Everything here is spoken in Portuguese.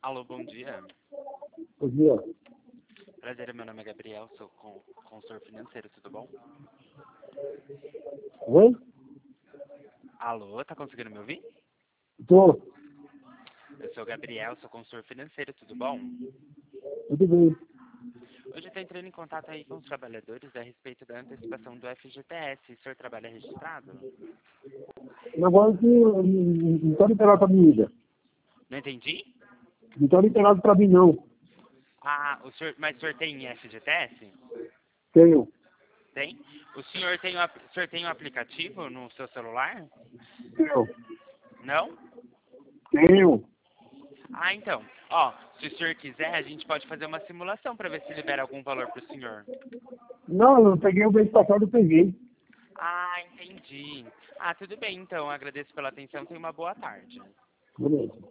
Alô, bom dia. Bom dia. Prazer, meu nome é Gabriel, sou consultor financeiro, tudo bom? Oi? Alô, tá conseguindo me ouvir? Tô. Eu sou Gabriel, sou consultor financeiro, tudo bom? Tudo bem. Hoje eu tô entrando em contato aí com os trabalhadores a respeito da antecipação do FGTS. O senhor trabalha registrado? Agora que não está liberado para mim ainda. Não entendi? Não está liberado para mim, não. Ah, mas o senhor tem FGTS? Tenho. Tem? O senhor tem um aplicativo no seu celular? Tenho. Não? Tenho. Ah, então. Ó, se o senhor quiser, a gente pode fazer uma simulação para ver se libera algum valor para o senhor. Não, eu peguei o mês passado, eu peguei. Ah, entendi. Ah, tudo bem, então. Agradeço pela atenção. Tenha uma boa tarde. Beleza.